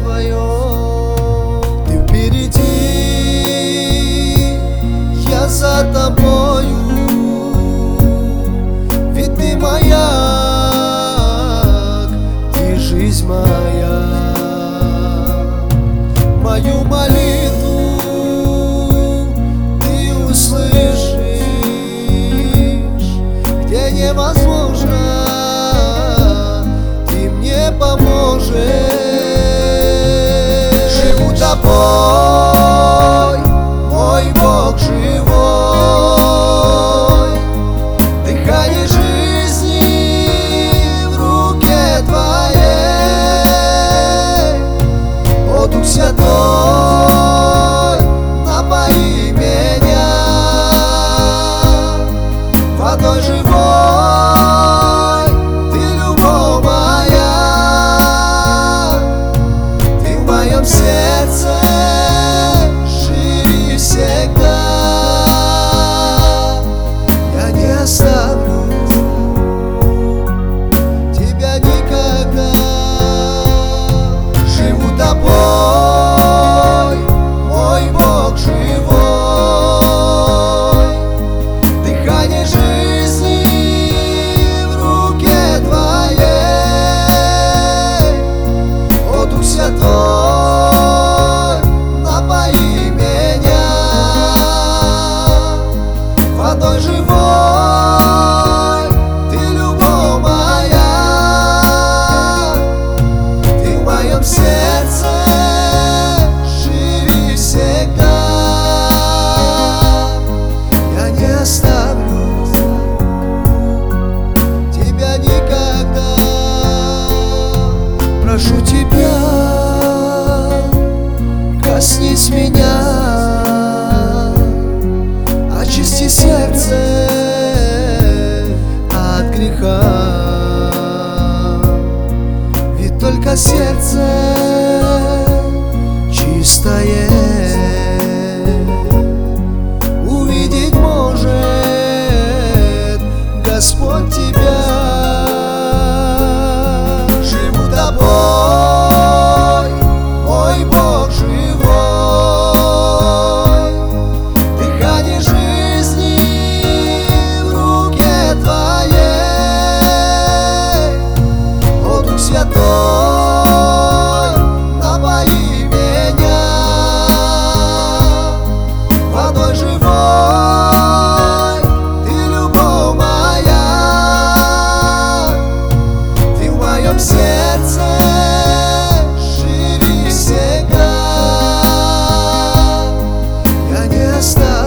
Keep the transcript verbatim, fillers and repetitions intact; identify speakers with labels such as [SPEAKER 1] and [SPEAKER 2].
[SPEAKER 1] твоем. Ты впереди, я за тобою, ведь ты маяк, ты жизнь моя. Мою молитву ты услышишь, где невозможно, ты мне поможешь. Живу тобой, мой Бог живой, дыхание жизни в руке твоей. О, Дух Святой, напои меня водой живой, ты любовь моя, ты в моем сердце живи всегда. Я не оставлю тебя никогда. Живу тобой, мой Бог живой, дыхание жизни в руке твоей. О, Дух Святой, напои меня водой живой, ты любовь моя, ты в моем сердце живи всегда. Я не оставлю тебя никогда. Прошу тебя, коснись меня, очисти сердце от греха, ведь только сердце чистое увидеть может Господь тебя. Живу тобой, мой Бог живой, дыхание жизни в руке твоей. О, Дух Святой, напои меня водой живой, ты любовь моя, ты в моем сердце живи всегда. Я не оставлю